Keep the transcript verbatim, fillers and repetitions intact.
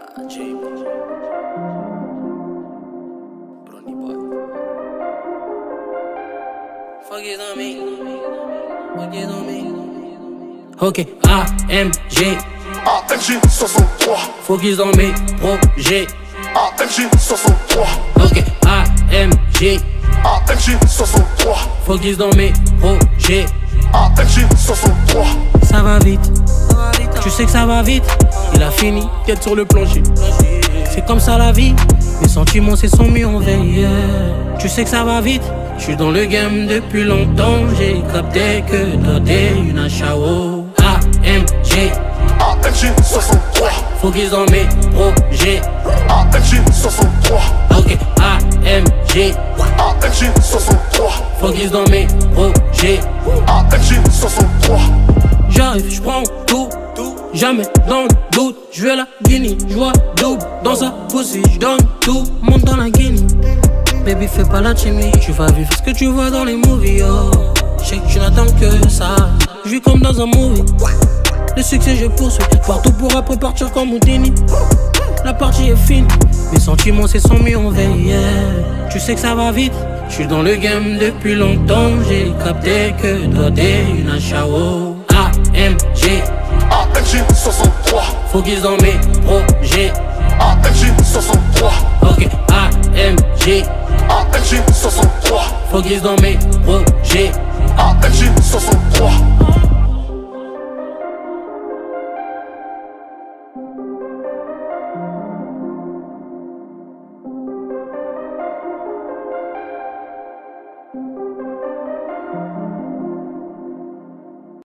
J B Brony boy. Fuck it on me. Fuck it on me. Ok, A M G A M G soixante-trois. Focus dans mes projets. A M G soixante-trois. Ok, A M G A M G soixante-trois. Focus dans mes projets. A M G soixante-trois. Ça va vite, tu sais que ça va vite. Il a fini, tête sur le plancher. C'est comme ça la vie, mes sentiments c'est sont mis en veille. Tu sais que ça va vite, je suis dans le game depuis longtemps. J'ai capté que toi t'es une achao. A M G A M G soixante-trois. Focus dans mes projets. A M G soixante-trois. Ok, A M G A M G soixante-trois. Focus dans mes projets. A M G soixante-trois. J'arrive, j'prends tout, tout, jamais dans le doute. J'vais la Guinée, j'vois double dans sa pussy, j'donne tout, monte dans la Guinée. Baby, fais pas la chimie, tu vas vivre ce que tu vois dans les movies, oh. J'sais que tu n'attends que ça, j'vis comme dans un movie. Le succès je poursuis, partout pour après partir comme Houdini. La partie est finie, mes sentiments c'est sont mis en veille, yeah. Tu sais que ça va vite, j'suis dans le game depuis longtemps. J'ai capté que toi t'es une achao. A M G A M G soixante-trois. Focus dans mes projets. A M G soixante-trois. Ok, A M G A M G soixante-trois. Focus dans mes projets. A M G soixante-trois.